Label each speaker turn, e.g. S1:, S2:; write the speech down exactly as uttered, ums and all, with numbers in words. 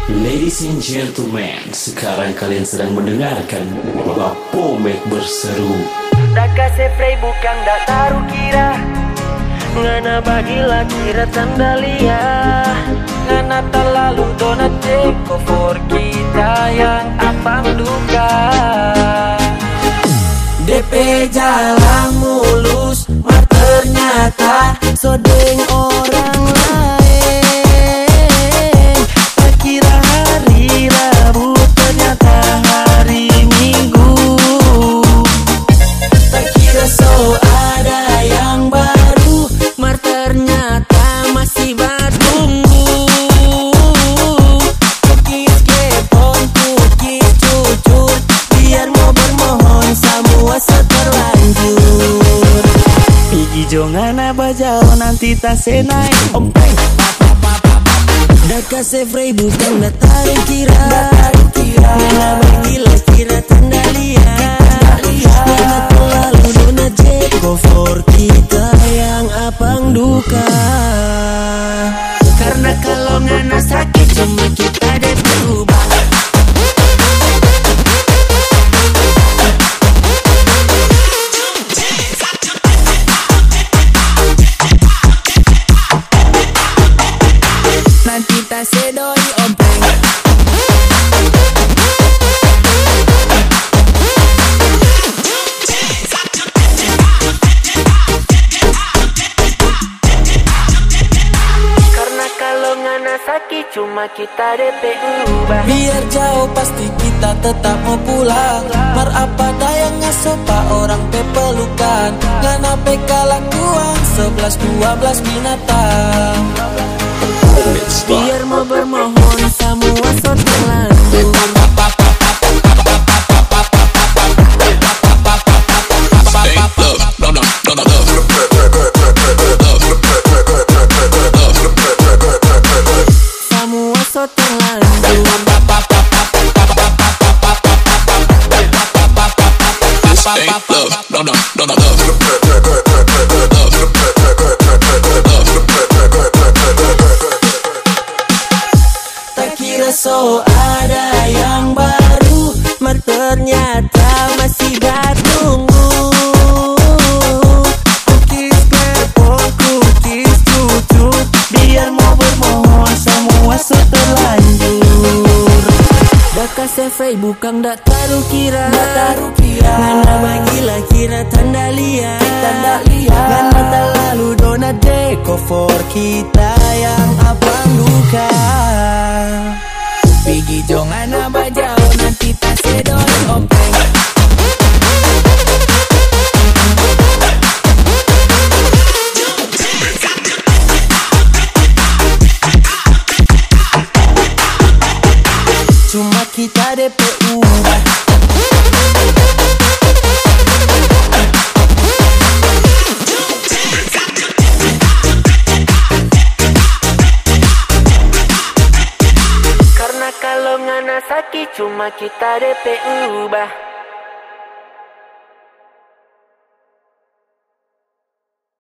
S1: Ladies and gentlemen, sekarang kalian sedang mendengarkan Bapomek berseru.
S2: Daka sefrey bukan dak taruh kira, ngana bagilah kira tandalia, ngana terlalu donat teko for kita yang apang duka. D P jalan mulus, mar ternyata sodeng orang lain. Tak kira hari Rabu, ternyata hari Minggu. Tak kira so ada yang baru, mar ternyata masih bertunggu. Kukis kepon, kukis cucur, biar mau bermohon semua seterlanjur. Pigi jongana bajau nanti tak senai ompeng. Daka sefrey bukan dak taruh kira, ngana bagilah kira tandalia, ngana terlalu dona jeko for kita yang apang duka. Karena kalau ngana sakit cuma kita deh berubah. Nanti tak sedoi ompeng. Karena kalau ngana sakit cuma kita D P ubah. Biar jauh pasti kita tetap mau pulang. Mar apa daya ngasopa orang pe pelukan, ngana pe kalakuan sebelas dua belas binatang. Biar mau bermohon semua so terlanjur. Semua so terlanjur. So ada yang baru, mar ternyata masih bertunggu. Kukis kepon, kukis cucu, biar mau bermohon semua so terlanjur. Daka sefrey bukan dak taruh kira, ngana bagilah kira tandalia, ngana terlalu dona deko for kita yang apang duka. Pigi jongana bajau nanti tak sedoi ompeng. Cuma kita D P ubah. Kalau ngana sakit cuma kita D P ubah.